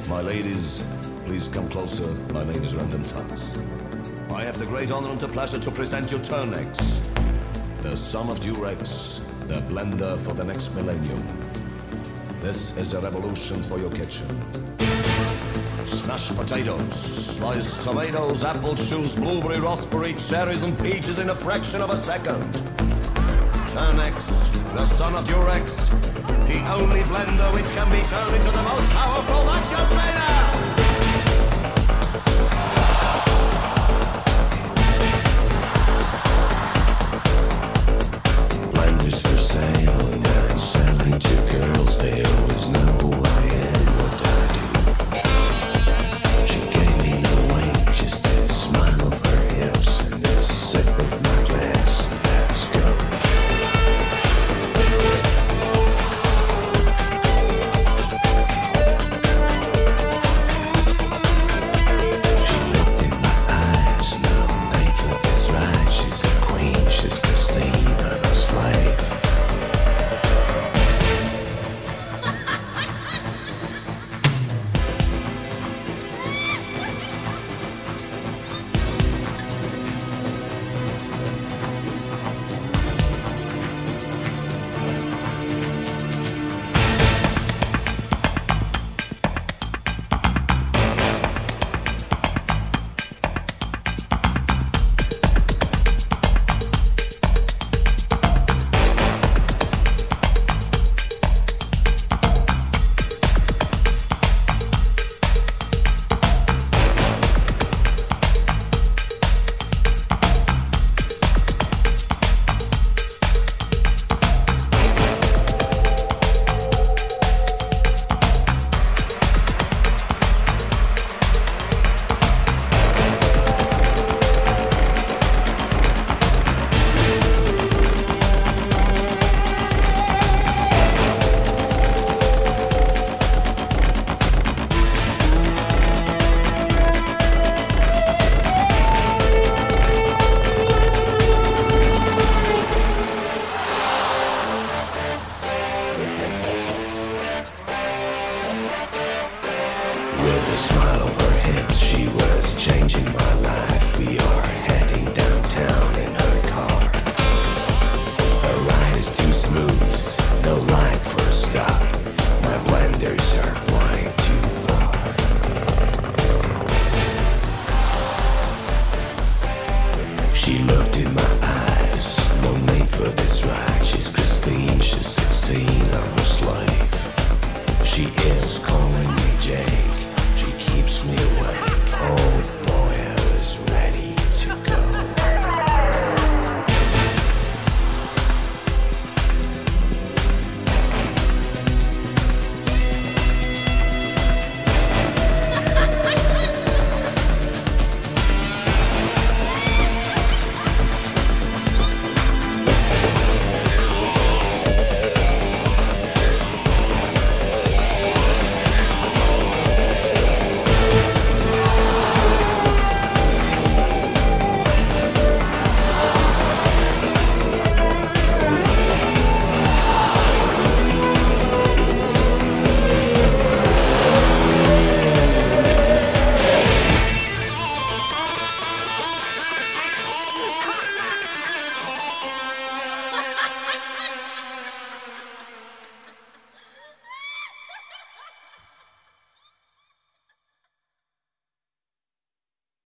My ladies, please come closer. My name is Random Tuts. I have the great honor and the pleasure to present you Turnex, the son of Durex, the blender for the next millennium. This is a revolution for your kitchen. Smashed potatoes, sliced tomatoes, apple juice, blueberry, raspberry, cherries and peaches in a fraction of a second. Turnex, the son of Durex, the only blender which can be turned into the most powerful vacuum cleaner! Blenders for sale, and I'm selling to girls, they always know who I am, what I do. She gave me no wink, just a smile of her hips, and a sip of my glass, let's go. With a smile of her hips, she was changing my life. We are heading downtown in her car. Her ride is too smooth, no light for a stop. My blenders are flying.